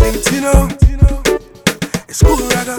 Valentino, it's cool ragga.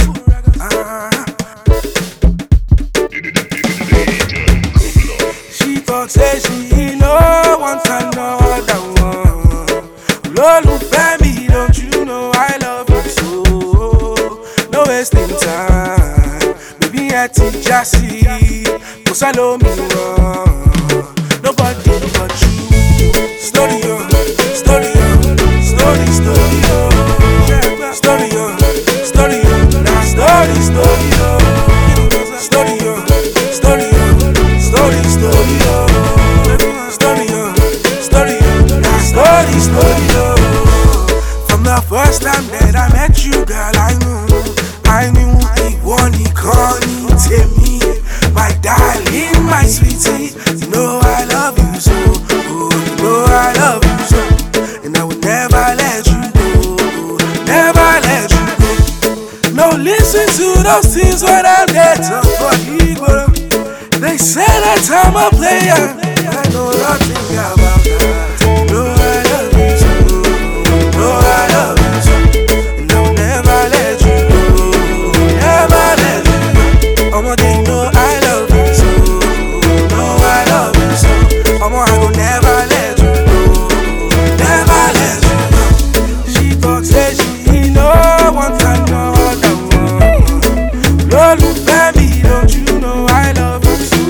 She thought say she no want another one. Olólùfẹ́ mi, don't you know I love you so? No wasting time, baby ẹ ti já sí, kò sẹ́lómi rán. Nobody but you. Story on, story on, story, story on. Story on, story on, now story, story on. Story on, story on, story, story on. Story on, story on, now story, story on. From the first time that I met you, girl, I knew ìwọ nìkan ni tèmi. My darling, my sweetie, you know I love you so. Oh, you know I love you so. And I will never let you go, never let you go. No, listen to those things when I'm there to forgive. They say that I'm a player, I know nothing about that. You know I love you so, you know I love you so. And I will never let you go, never let you go. Ọmọdé, you know I love you so, you know I love you so. Ọmọ, I go never let you go, never let you go. She talk say she no want another one. Olólùfẹ́ mi, don't you know I love you so?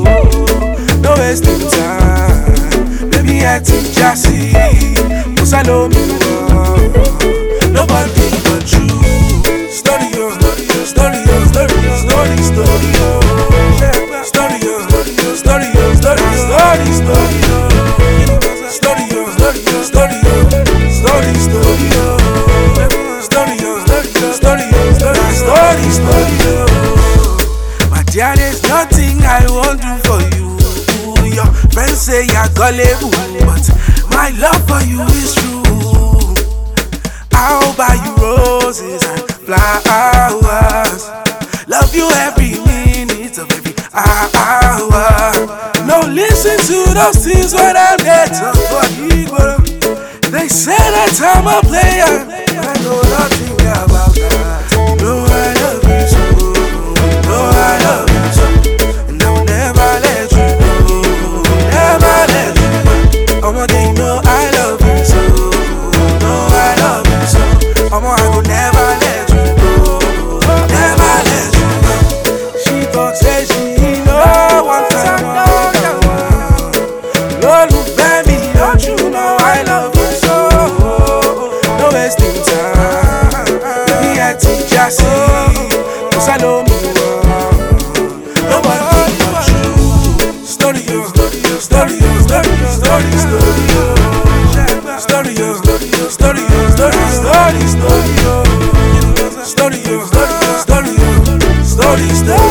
No wasting time, baby ẹ ti já sí, kò sẹ́lómi rán. Nobody but you. Story on, story on, story on, story on, story, story on. Story on, story on, story on, story, story, story on. Story on, story on, story on, story, story on. Story on, story on, story on, story, story, story on. But there is nothing I won't do for you. Your friends say you're gullible, but my love for you is true. I'll buy you roses and flowers. Love you every minute of every hour. No, listen to those things when I'm there to forgive. They say that I'm a player, I know nothing about that. You know I love you so, you know I love you so. And I will never let you go, never let you go. Ọmọdé, you know I love you so, you know I love you so. Ọmọ, I go never let you go, never let you go. She thought say she no want another one. Olólùfẹ́ mi, don't you know I love you so? No wasting time, baby ẹ ti já sí, kò sẹ́lómi rán. Nobody but you. Story on, story on, story on, story on, story, story on. Story on, story on, story on, story, story, story on. Story on, story on, story on, story, story.